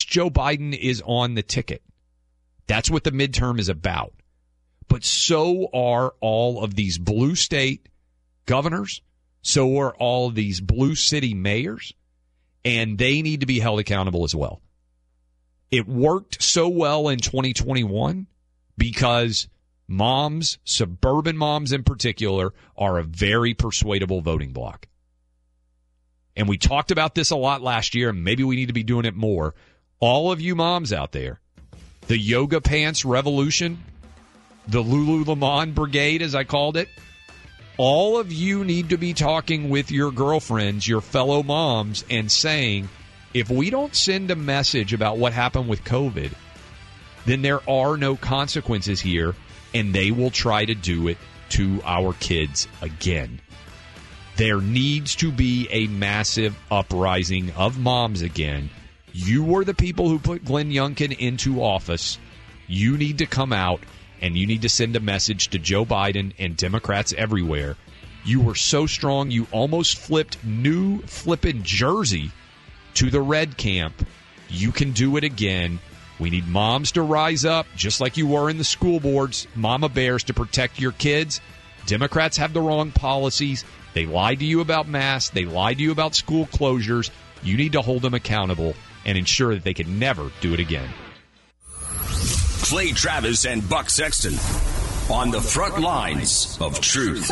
Joe Biden is on the ticket. That's what the midterm is about. But so are all of these blue state governors. So are all of these blue city mayors. And they need to be held accountable as well. It worked so well in 2021 because moms, suburban moms in particular, are a very persuadable voting bloc. And we talked about this a lot last year, and maybe we need to be doing it more. All of you moms out there, the yoga pants revolution, the Lululemon brigade, as I called it, all of you need to be talking with your girlfriends, your fellow moms, and saying, if we don't send a message about what happened with COVID, then there are no consequences here, and they will try to do it to our kids again. There needs to be a massive uprising of moms again. You were the people who put Glenn Youngkin into office. You need to come out, and you need to send a message to Joe Biden and Democrats everywhere. You were so strong, you almost flipped New Flippin' Jersey to the red camp. You can do it again. We need moms to rise up, just like you were in the school boards, mama bears, to protect your kids. Democrats have the wrong policies. They lied to you about masks. They lied to you about school closures. You need to hold them accountable and ensure that they can never do it again. Clay Travis and Buck Sexton on the front lines of truth.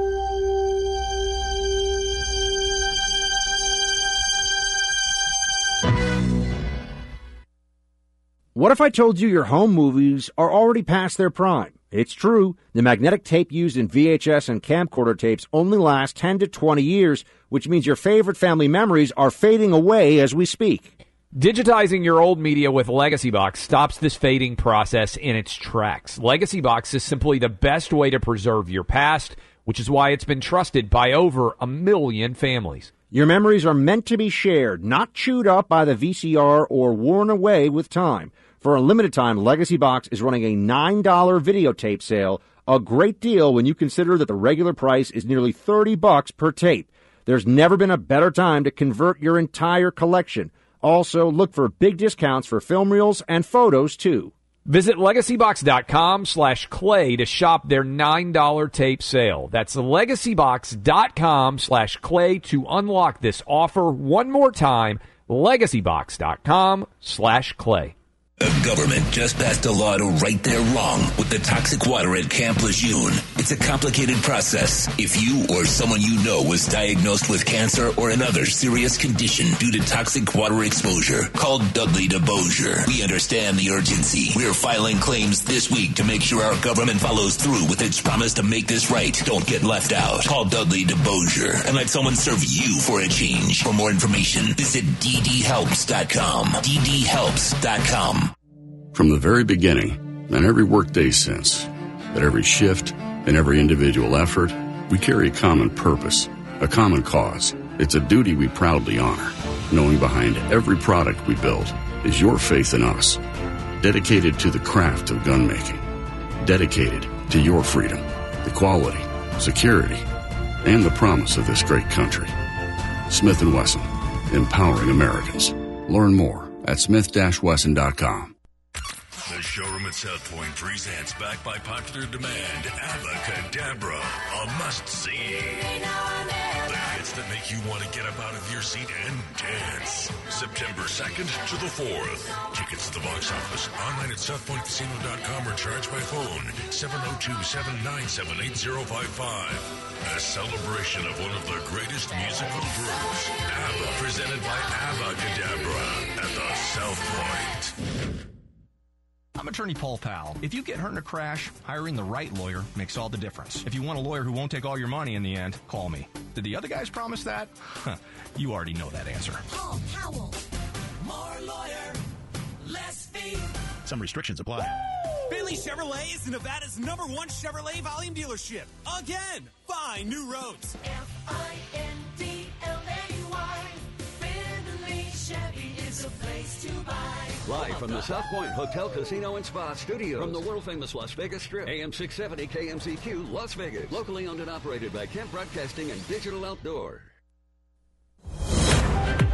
What if I told you your home movies are already past their prime? It's true. The magnetic tape used in VHS and camcorder tapes only lasts 10 to 20 years, which means your favorite family memories are fading away as we speak. Digitizing your old media with Legacy Box stops this fading process in its tracks. Legacy Box is simply the best way to preserve your past, which is why it's been trusted by over 1 million families. Your memories are meant to be shared, not chewed up by the VCR or worn away with time. For a limited time, Legacy Box is running a $9 videotape sale, a great deal when you consider that the regular price is nearly $30 per tape. There's never been a better time to convert your entire collection. Also, look for big discounts for film reels and photos, too. Visit LegacyBox.com/Clay to shop their $9 tape sale. That's LegacyBox.com/Clay to unlock this offer one more time. LegacyBox.com/Clay. The government just passed a law to right their wrong with the toxic water at Camp Lejeune. It's a complicated process. If you or someone you know was diagnosed with cancer or another serious condition due to toxic water exposure, call Dudley DeBosier. We understand the urgency. We're filing claims this week to make sure our government follows through with its promise to make this right. Don't get left out. Call Dudley DeBosier and let someone serve you for a change. For more information, visit ddhelps.com. ddhelps.com. From the very beginning, and every workday since, at every shift and every individual effort, we carry a common purpose, a common cause. It's a duty we proudly honor, knowing behind every product we build is your faith in us, dedicated to the craft of gun making, dedicated to your freedom, the quality, security, and the promise of this great country. Smith & Wesson, empowering Americans. Learn more at smith-wesson.com. The showroom at South Point presents, backed by popular demand, Abacadabra, a must-see. The hits that make you want to get up out of your seat and dance. September 2nd to the 4th. Tickets at the box office, online at southpointcasino.com or charged by phone, 702-797-8055. A celebration of one of the greatest musical groups, ABBA, presented by Abacadabra at the South Point. I'm attorney Paul Powell. If you get hurt in a crash, hiring the right lawyer makes all the difference. If you want a lawyer who won't take all your money in the end, call me. Did the other guys promise that? You already know that answer. Paul Powell. More lawyer, less fee. Some restrictions apply. Finley Chevrolet is Nevada's #1 Chevrolet volume dealership. Again, find new roads. Findlay. Finley Chevy is a place to buy. Live from the South Point Hotel, Casino, and Spa Studios. From the world-famous Las Vegas Strip. AM 670 KMCQ, Las Vegas. Locally owned and operated by Kemp Broadcasting and Digital Outdoor.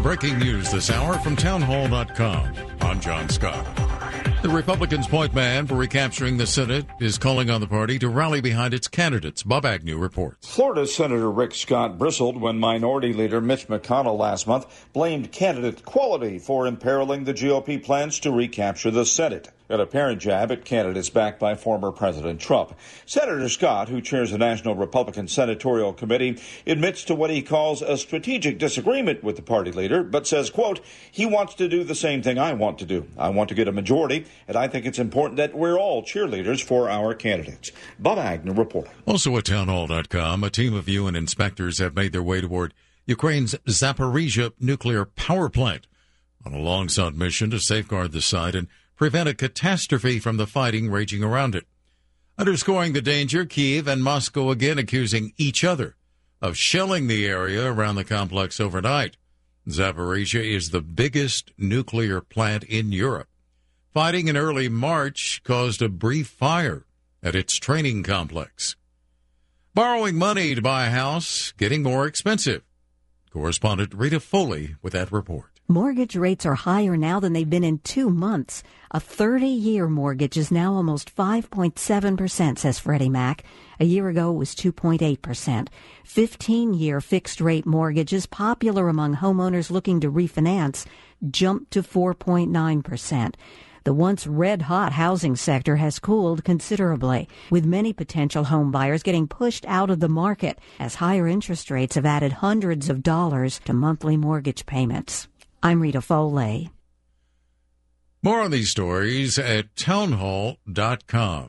breaking news this hour from townhall.com. I'm John Scott. The Republicans' point man for recapturing the Senate is calling on the party to rally behind its candidates. Bob Agnew reports. Florida Senator Rick Scott bristled when Minority Leader Mitch McConnell last month blamed candidate quality for imperiling the GOP plans to recapture the Senate. An apparent jab at candidates backed by former President Trump. Senator Scott, who chairs the National Republican Senatorial Committee, admits to what he calls a strategic disagreement with the party leader, but says, quote, he wants to do the same thing I want to do. I want to get a majority, and I think it's important that we're all cheerleaders for our candidates. Bob Agnew reporting. Also at townhall.com, a team of UN inspectors have made their way toward Ukraine's Zaporizhzhia nuclear power plant on a long-sought mission to safeguard the site and prevent a catastrophe from the fighting raging around it. Underscoring the danger, Kyiv and Moscow again accusing each other of shelling the area around the complex overnight. Zaporizhzhia is the biggest nuclear plant in Europe. Fighting in early March caused a brief fire at its training complex. Borrowing money to buy a house getting more expensive. Correspondent Rita Foley with that report. Mortgage rates are higher now than they've been in 2 months. A 30-year mortgage is now almost 5.7%, says Freddie Mac. A year ago, it was 2.8%. 15-year fixed-rate mortgages, popular among homeowners looking to refinance, jumped to 4.9%. The once red-hot housing sector has cooled considerably, with many potential home buyers getting pushed out of the market as higher interest rates have added hundreds of dollars to monthly mortgage payments. I'm Rita Foley. More on these stories at townhall.com.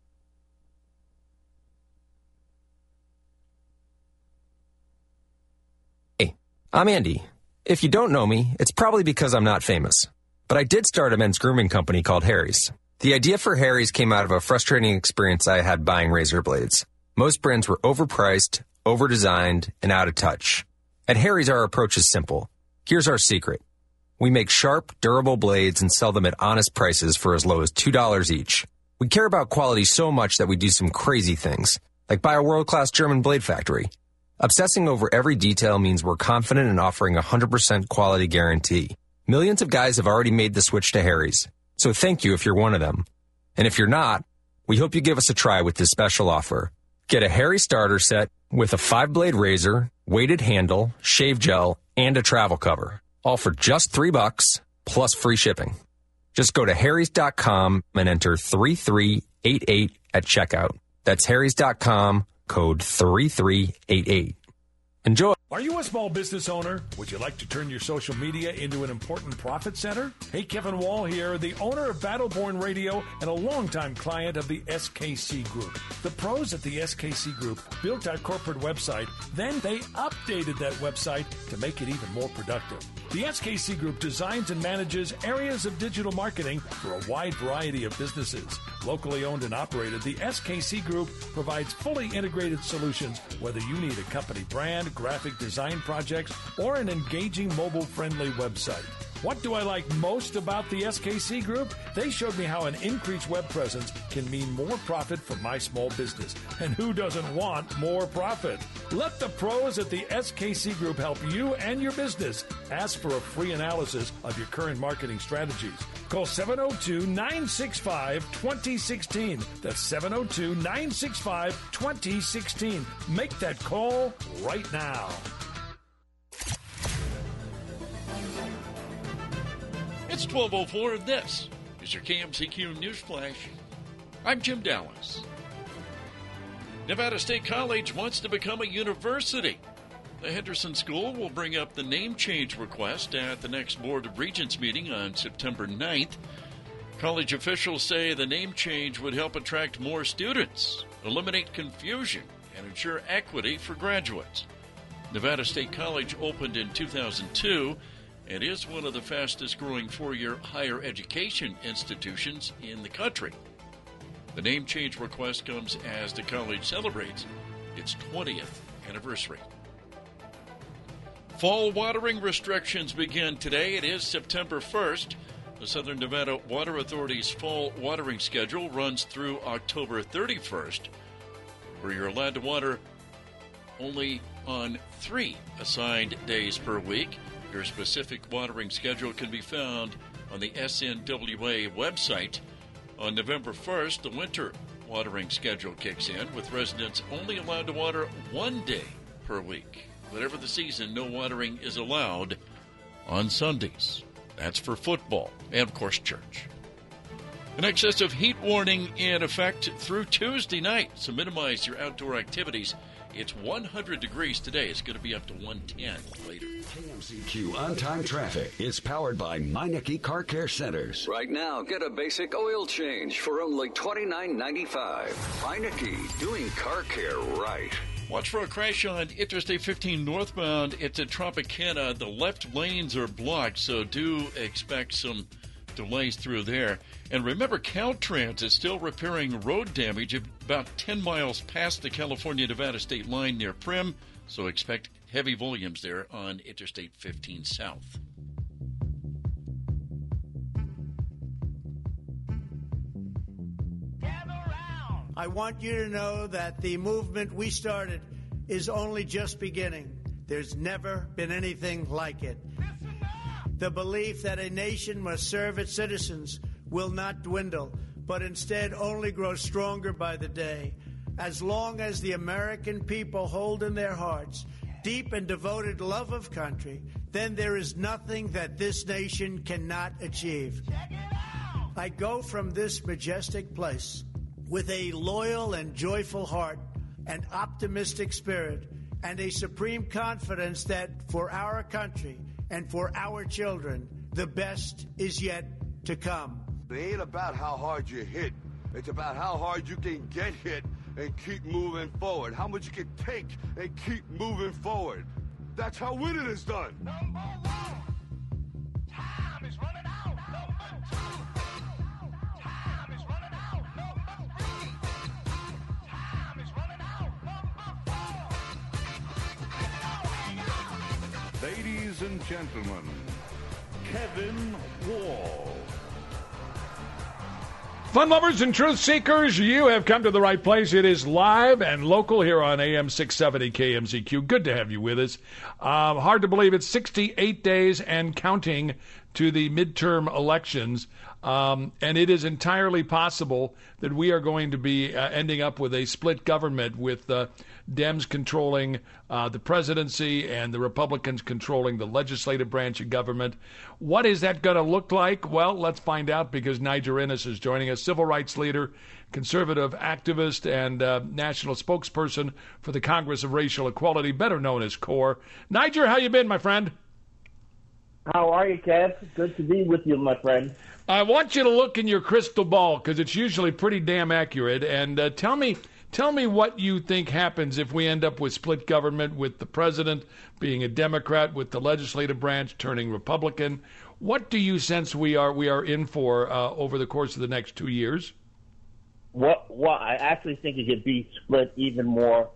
Hey, I'm Andy. If you don't know me, it's probably because I'm not famous. But I did start a men's grooming company called Harry's. The idea for Harry's came out of a frustrating experience I had buying razor blades. Most brands were overpriced, overdesigned, and out of touch. At Harry's, our approach is simple. Here's our secret. We make sharp, durable blades and sell them at honest prices for as low as $2 each. We care about quality so much that we do some crazy things, like buy a world-class German blade factory. Obsessing over every detail means we're confident in offering a 100% quality guarantee. Millions of guys have already made the switch to Harry's, so thank you if you're one of them. And if you're not, we hope you give us a try with this special offer. Get a Harry starter set with a 5-blade razor, weighted handle, shave gel, and a travel cover. All for just $3 plus free shipping. Just go to harrys.com and enter 3388 at checkout. That's harrys.com, code 3388. Enjoy. Are you a small business owner? Would you like to turn your social media into an important profit center? Hey, Kevin Wall here, the owner of Battleborn Radio and a longtime client of the SKC Group. The pros at the SKC Group built our corporate website, then they updated that website to make it even more productive. The SKC Group designs and manages areas of digital marketing for a wide variety of businesses. Locally owned and operated, the SKC Group provides fully integrated solutions, whether you need a company brand, graphic design projects, or an engaging mobile-friendly website. What do I like most about the SKC Group? They showed me how an increased web presence can mean more profit for my small business. And who doesn't want more profit? Let the pros at the SKC Group help you and your business. Ask for a free analysis of your current marketing strategies. Call 702-965-2016. That's 702-965-2016. Make that call right now. It's 12:04 and this is your KMCQ News Flash. I'm Jim Dallas. Nevada State College wants to become a university. The Henderson School will bring up the name change request at the next Board of Regents meeting on September 9th. College officials say the name change would help attract more students, eliminate confusion, and ensure equity for graduates. Nevada State College opened in 2002 and is one of the fastest-growing four-year higher education institutions in the country. The name change request comes as the college celebrates its 20th anniversary. Fall watering restrictions begin today. It is September 1st. The Southern Nevada Water Authority's fall watering schedule runs through October 31st, where you're allowed to water only on 3 assigned days per week. Your specific watering schedule can be found on the SNWA website. On November 1st, the winter watering schedule kicks in, with residents only allowed to water 1 day per week. Whatever the season, no watering is allowed on Sundays. That's for football and, of course, church. An excessive heat warning in effect through Tuesday night, so minimize your outdoor activities. It's 100 degrees today. It's going to be up to 110 later. KMCQ on-time traffic is powered by Meineke Car Care Centers. Right now, get a basic oil change for only $29.95. Meineke, doing car care right. Watch for a crash on Interstate 15 northbound. It's at Tropicana. The left lanes are blocked, so do expect some delays through there. And remember, Caltrans is still repairing road damage about 10 miles past the California-Nevada state line near Primm, so expect heavy volumes there on Interstate 15 south. I want you to know that the movement we started is only just beginning. There's never been anything like it. The belief that a nation must serve its citizens will not dwindle, but instead only grow stronger by the day. As long as the American people hold in their hearts deep and devoted love of country, then there is nothing that this nation cannot achieve. I go from this majestic place with a loyal and joyful heart, an optimistic spirit, and a supreme confidence that for our country and for our children, the best is yet to come. It ain't about how hard you hit. It's about how hard you can get hit and keep moving forward. How much you can take and keep moving forward. That's how winning is done. Number one. Time is running out. Number two. Time is running out. Number three. Time is running out. Number four. Ladies and gentlemen, Kevin Wall. Fun lovers and truth seekers, you have come to the right place. It is live and local here on AM 670 KMZQ. Good to have you with us. Hard to believe it's 68 days and counting to the midterm elections. And it is entirely possible that we are going to be ending up with a split government with Dems controlling the presidency and the Republicans controlling the legislative branch of government. What is that going to look like? Well, let's find out, because Niger Innis is joining us, civil rights leader, conservative activist, and national spokesperson for the Congress of Racial Equality, better known as CORE. Niger, how you been, my friend? How are you, Kev? Good to be with you, my friend. I want you to look in your crystal ball, because it's usually pretty damn accurate, and tell me what you think happens if we end up with split government, with the president being a Democrat, with the legislative branch turning Republican. What do you sense we are in for over the course of the next 2 years? Well, I actually think it could be split even more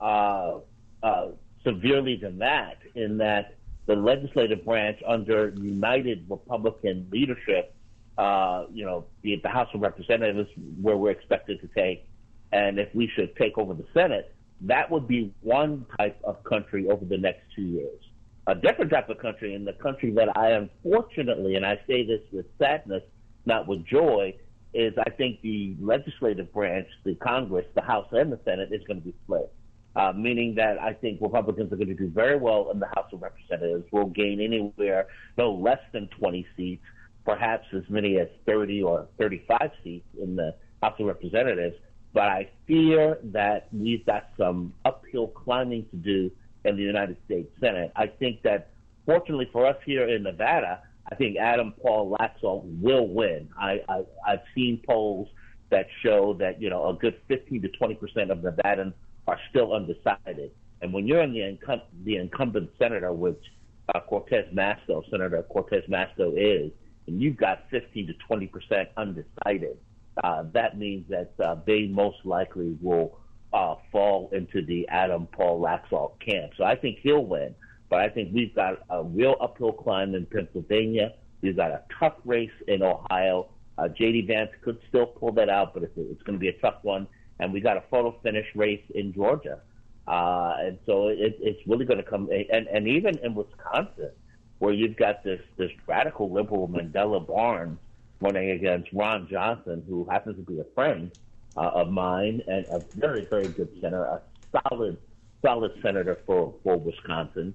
severely than that, in that the legislative branch under united Republican leadership, be it the House of Representatives, where we're expected to take, and if we should take over the Senate, that would be one type of country over the next 2 years. A different type of country, and the country that I unfortunately, and I say this with sadness, not with joy, is I think the legislative branch, the Congress, the House and the Senate, is going to be split. Meaning that I think Republicans are going to do very well in the House of Representatives. We'll gain anywhere no less than 20 seats, perhaps as many as 30 or 35 seats in the House of Representatives. But I fear that we've got some uphill climbing to do in the United States Senate. I think that, fortunately for us here in Nevada, I think Adam Paul Laxalt will win. I've seen polls that show that, a good 15 to 20% of Nevadans are still undecided. And when you're in the incumbent senator, which Senator Cortez Masto is, and you've got 15 to 20% undecided, that means that they most likely will fall into the Adam Paul Laxalt camp. So I think he'll win, but I think we've got a real uphill climb in Pennsylvania. We've got a tough race in Ohio. J.D. Vance could still pull that out, but it's going to be a tough one. And we got a photo finish race in Georgia. And so it's really going to come. And even in Wisconsin, where you've got this radical liberal Mandela Barnes running against Ron Johnson, who happens to be a friend of mine and a very, very good senator, a solid senator for Wisconsin.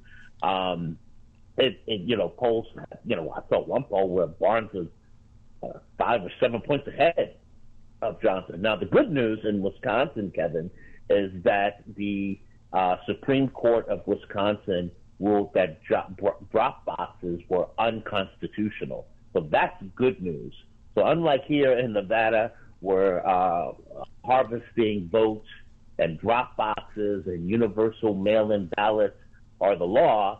Polls, I saw one poll where Barnes was 5 or 7 points ahead of Johnson. Now, the good news in Wisconsin, Kevin, is that the Supreme Court of Wisconsin ruled that drop boxes were unconstitutional. So that's good news. So unlike here in Nevada, where harvesting votes and drop boxes and universal mail-in ballots are the law,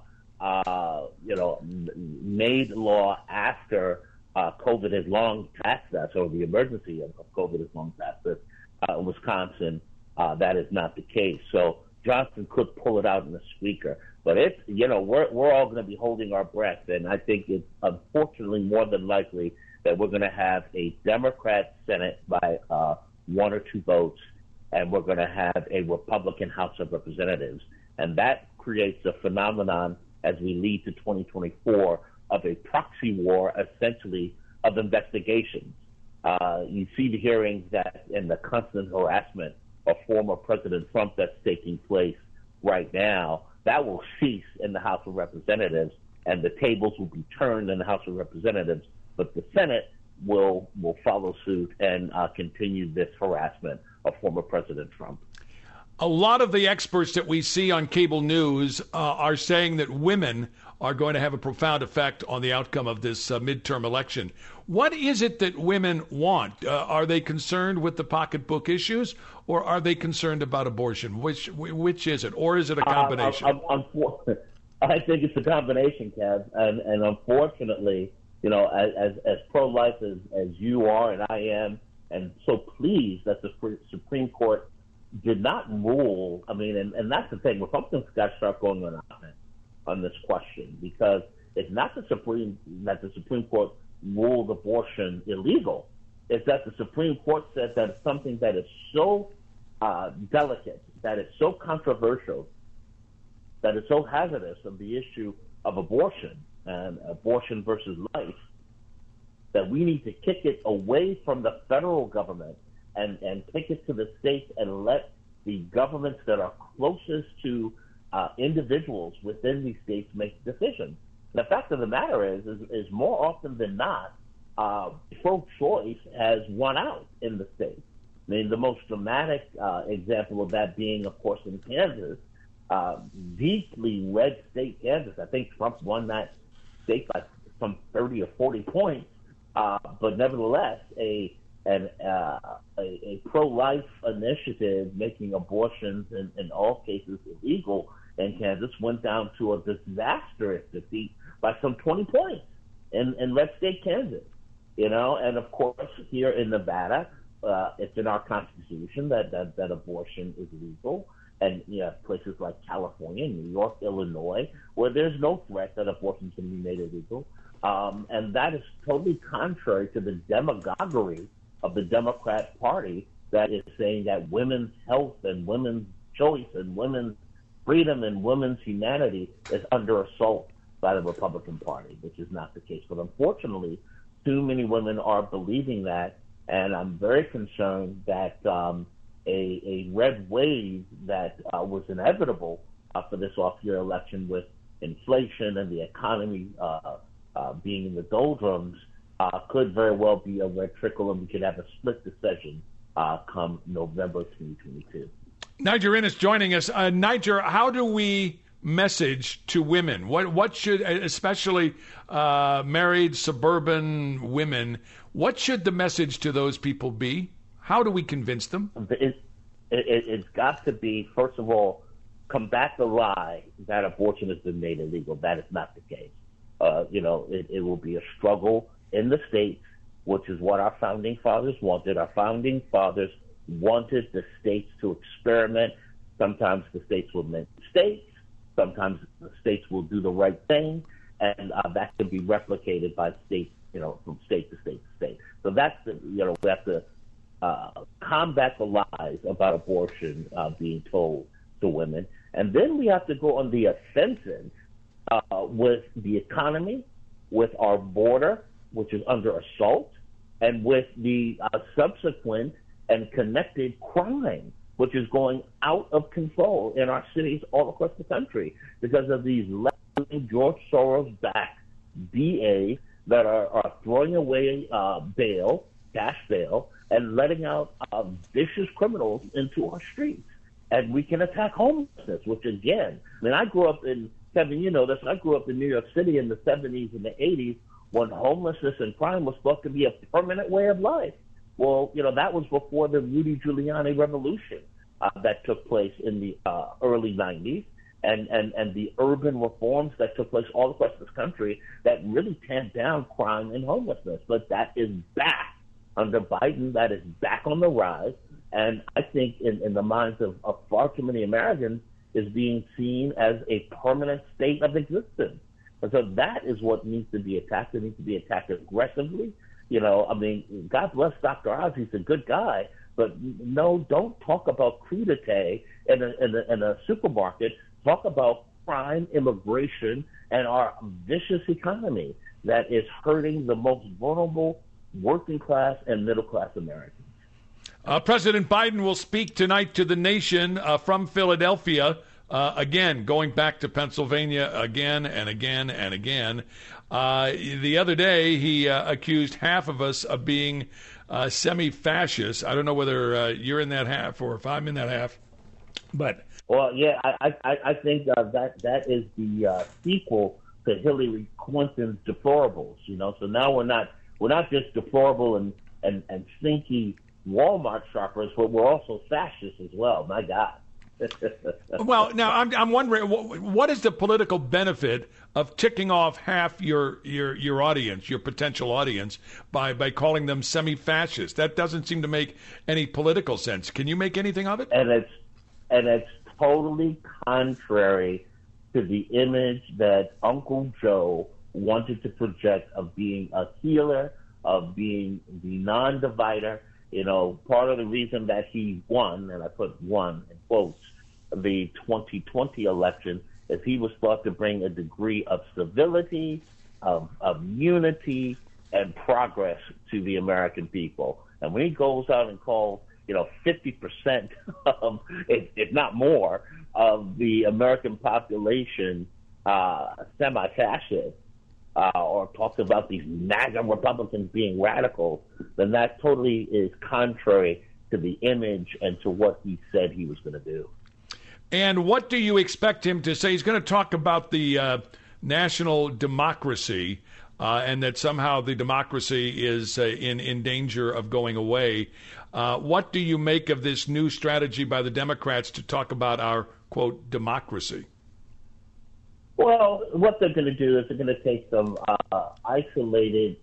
made law after COVID has long passed us, or the emergency of COVID has long passed us. In Wisconsin, that is not the case. So Johnson could pull it out in the squeaker. But it's, we're all going to be holding our breath, and I think it's unfortunately more than likely that we're going to have a Democrat Senate by 1 or 2 votes, and we're going to have a Republican House of Representatives. And that creates a phenomenon as we lead to 2024 of a proxy war, essentially, of investigations. You see the hearings that and the constant harassment of former President Trump that's taking place right now. That will cease in the House of Representatives, and the tables will be turned in the House of Representatives, but the Senate will follow suit and continue this harassment of former President Trump. A lot of the experts that we see on cable news are saying that women are going to have a profound effect on the outcome of this midterm election. What is it that women want? Are they concerned with the pocketbook issues, or are they concerned about abortion? Which is it, or is it a combination? I think it's a combination, Kev, and unfortunately, as pro-life as you are and I am, and so pleased that the Supreme Court did not rule. I mean, and that's the thing. Republicans got to start going on this question, because it's not that the Supreme Court ruled abortion illegal. It's that the Supreme Court said that it's something that is so delicate, that is so controversial, that is so hazardous of the issue of abortion and abortion versus life, that we need to kick it away from the federal government and kick it to the states and let the governments that are closest to individuals within these states make decisions. The fact of the matter is more often than not, pro-choice has won out in the states. I mean, the most dramatic example of that being, of course, in Kansas, deeply red state Kansas. I think Trump won that state by some 30 or 40 points, but nevertheless, a pro-life initiative making abortions in all cases illegal in Kansas went down to a disastrous defeat by some 20 points in red state Kansas. And of course here in Nevada, it's in our Constitution that abortion is legal, and places like California, New York, Illinois, where there's no threat that abortion can be made illegal, and that is totally contrary to the demagoguery of the Democrat Party that is saying that women's health and women's choice and women's freedom and women's humanity is under assault by the Republican Party, which is not the case. But unfortunately, too many women are believing that, and I'm very concerned that a red wave that was inevitable for this off-year election, with inflation and the economy being in the doldrums, could very well be a red trickle, and we could have a split decision come November 2022. Niger Innes joining us. Niger, how do we message to women? What should, especially married suburban women, what should the message to those people be? How do we convince them? It's got to be, first of all, combat the lie that abortion has been made illegal. That is not the case. It will be a struggle in the states, which is what our founding fathers wanted. Our founding fathers wanted the states to experiment. Sometimes the states will make mistakes. Sometimes the states will do the right thing, and that can be replicated by states, from state to state to state. So that's we have to combat the lies about abortion being told to women, and then we have to go on the offensive with the economy, with our border, which is under assault, and with the subsequent and connected crime, which is going out of control in our cities all across the country because of these left-wing George Soros-backed DAs that are throwing away cash bail, and letting out vicious criminals into our streets. And we can attack homelessness, which again, I mean, I grew up in, Kevin, you know this, I grew up in New York City in the 70s and the 80s when homelessness and crime was thought to be a permanent way of life. Well, you know, that was before the Rudy Giuliani revolution that took place in the early 90s. And the urban reforms that took place all across this country that really tamped down crime and homelessness. But that is back under Biden. That is back on the rise. And I think in the minds of far too many Americans is being seen as a permanent state of existence. And so that is what needs to be attacked. It needs to be attacked aggressively. You know, I mean, God bless Dr. Oz. He's a good guy. But no, don't talk about crudité in a supermarket. Talk about crime, immigration, and our vicious economy that is hurting the most vulnerable working class and middle class Americans. President Biden will speak tonight to the nation from Philadelphia, again, going back to Pennsylvania again and again and again. The other day, he accused half of us of being semi-fascist. I don't know whether you're in that half or if I'm in that half, but... Well, yeah, I think that is the sequel to Hillary Clinton's deplorables. You know, so now we're not just deplorable and stinky Walmart shoppers, but we're also fascists as well. My God. Well, now I'm wondering what is the political benefit of ticking off half your audience, your potential audience, by calling them semi-fascist? That doesn't seem to make any political sense. Can you make anything of it? And it's totally contrary to the image that Uncle Joe wanted to project of being a healer, of being the non-divider. You know, part of the reason that he won, and I put won in quotes, the 2020 election is he was thought to bring a degree of civility, of unity, and progress to the American people. And when he goes out and calls 50%, if not more, of the American population semi-fascist, or talks about these MAGA Republicans being radicals, then that totally is contrary to the image and to what he said he was going to do. And what do you expect him to say? He's going to talk about the national democracy and that somehow the democracy is in danger of going away. What do you make of this new strategy by the Democrats to talk about our, quote, democracy? Well, what they're going to do is they're going to take some isolated,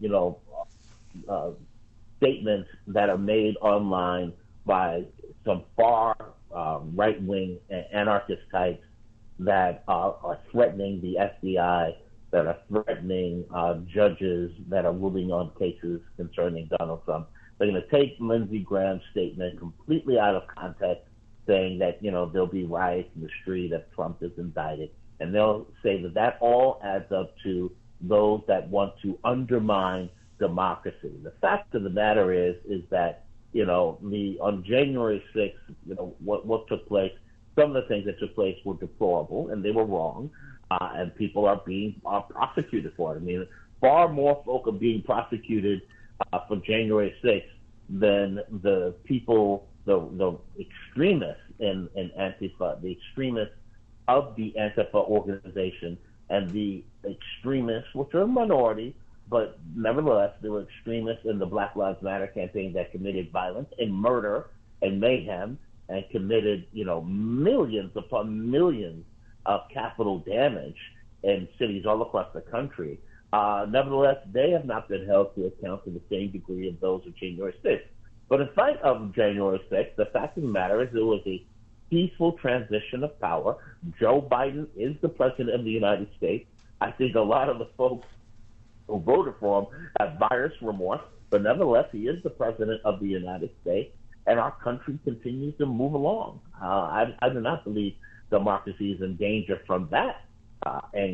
statements that are made online by some far right-wing anarchist types that are threatening the FBI, that are threatening judges that are ruling on cases concerning Donald Trump. They're going to take Lindsey Graham's statement completely out of context, saying that, there'll be riots in the street if Trump is indicted. And they'll say that all adds up to those that want to undermine democracy. The fact of the matter is that, on January 6th, what took place, some of the things that took place were deplorable and they were wrong, and people are being prosecuted for it. I mean, far more folk are being prosecuted for January 6th than the people, the extremists in Antifa, the extremists of the Antifa organization, and the extremists, which are a minority, but nevertheless, there were extremists in the Black Lives Matter campaign that committed violence and murder and mayhem and committed, millions upon millions of capital damage in cities all across the country. Nevertheless, they have not been held to account to the same degree of those of January 6th. But in spite of January 6th, the fact of the matter is there was a peaceful transition of power. Joe Biden is the president of the United States. I think a lot of the folks who voted for him have virus remorse, but nevertheless, he is the president of the United States, and our country continues to move along. I do not believe democracy is in danger from that angle.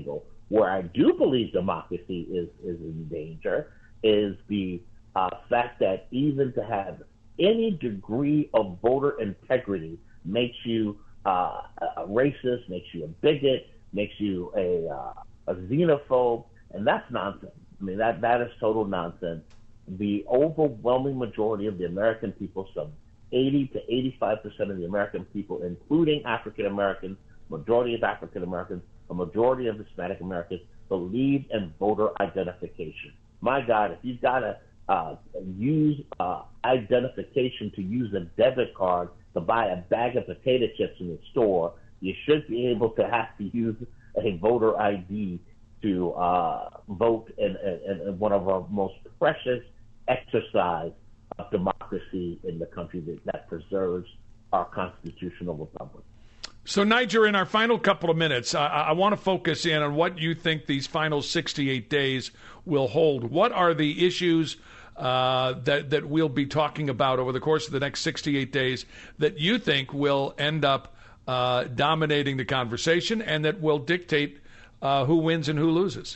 Where I do believe democracy is in danger is the fact that even to have any degree of voter integrity makes you a racist, makes you a bigot, makes you a xenophobe, and that's nonsense. I mean, that is total nonsense. The overwhelming majority of the American people, some 80 to 85% of the American people, including African Americans, majority of African Americans, a majority of Hispanic Americans, believe in voter identification. My God, if you've got to use identification to use a debit card to buy a bag of potato chips in the store, you should be able to have to use a voter ID to vote in one of our most precious exercise of democracy in the country that preserves our constitutional republic. So, Niger, in our final couple of minutes, I want to focus in on what you think these final 68 days will hold. What are the issues that we'll be talking about over the course of the next 68 days that you think will end up dominating the conversation and that will dictate who wins and who loses?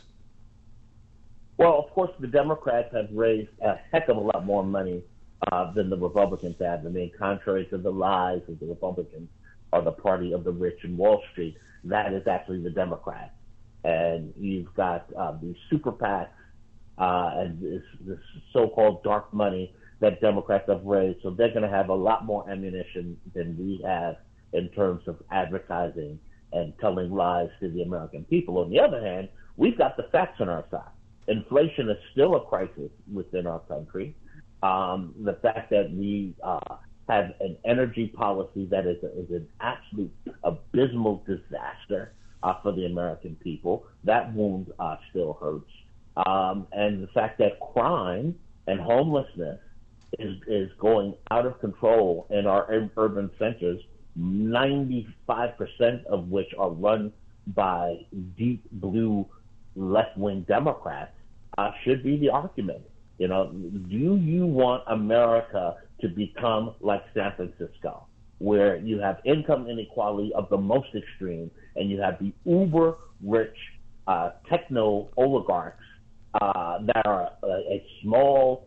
Well, of course, the Democrats have raised a heck of a lot more money than the Republicans have. I mean, contrary to the lies of the Republicans are the party of the rich and Wall Street, that is actually the Democrats. And you've got these super PACs and this so-called dark money that Democrats have raised. So they're going to have a lot more ammunition than we have in terms of advertising and telling lies to the American people. On the other hand, we've got the facts on our side. Inflation is still a crisis within our country. The fact that we have an energy policy that is an absolute abysmal disaster for the American people, that wound still hurts. And the fact that crime and homelessness is going out of control in our urban centers, 95% of which are run by deep blue left-wing Democrats, should be the argument. You know, do you want America to become like San Francisco, where you have income inequality of the most extreme, and you have the uber-rich techno oligarchs that are a small,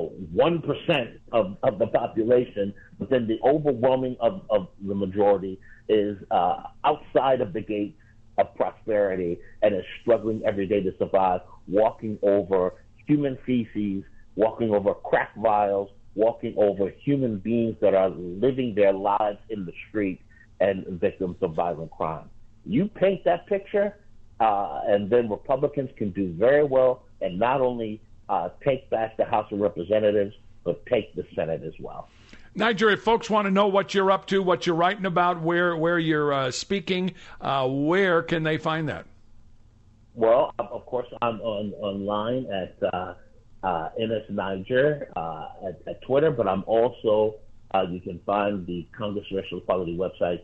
1% of the population, but then the overwhelming of the majority is outside of the gates of prosperity and is struggling every day to survive, walking over human feces, walking over crack vials, walking over human beings that are living their lives in the street and victims of violent crime. You paint that picture, and then Republicans can do very well and not only take back the House of Representatives, but take the Senate as well. Niger, if folks want to know what you're up to, what you're writing about, where you're speaking, where can they find that? Well, of course, I'm online at Ennis Niger at Twitter, but I'm also, you can find the Congress of Racial Equality website,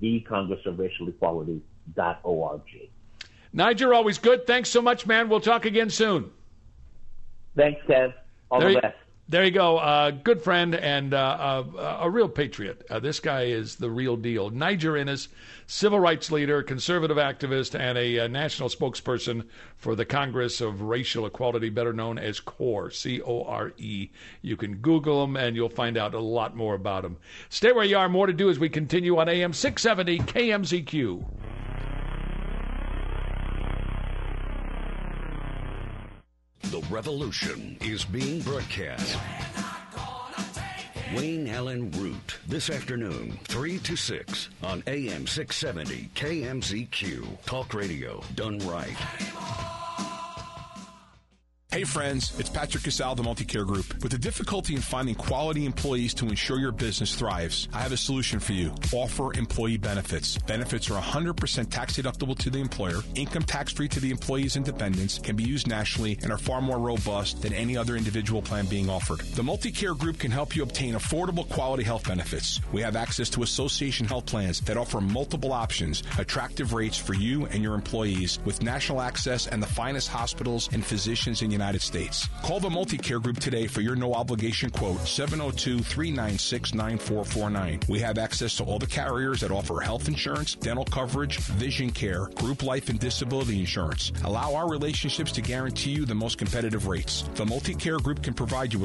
thecongressofracialequality.org. Niger, always good. Thanks so much, man. We'll talk again soon. Thanks, Kev. All the best. There you go. Good friend and a real patriot. This guy is the real deal. Niger Innis, civil rights leader, conservative activist, and a national spokesperson for the Congress of Racial Equality, better known as CORE, C-O-R-E. You can Google him, and you'll find out a lot more about him. Stay where you are. More to do as we continue on AM 670 KMZQ. The revolution is being broadcast. Wayne Allen Root, this afternoon, 3 to 6 on AM 670 KMZQ. Talk radio done right. Hey friends, it's Patrick Casal of the Multicare Group. With the difficulty in finding quality employees to ensure your business thrives, I have a solution for you. Offer employee benefits. Benefits are 100% tax deductible to the employer, income tax free to the employees and dependents, can be used nationally, and are far more robust than any other individual plan being offered. The Multicare Group can help you obtain affordable quality health benefits. We have access to association health plans that offer multiple options, attractive rates for you and your employees, with national access and the finest hospitals and physicians in the United United States. Call the Multicare Group today for your no-obligation quote, 702-396-9449. We have access to all the carriers that offer health insurance, dental coverage, vision care, group life and disability insurance. Allow our relationships to guarantee you the most competitive rates. The Multicare Group can provide you with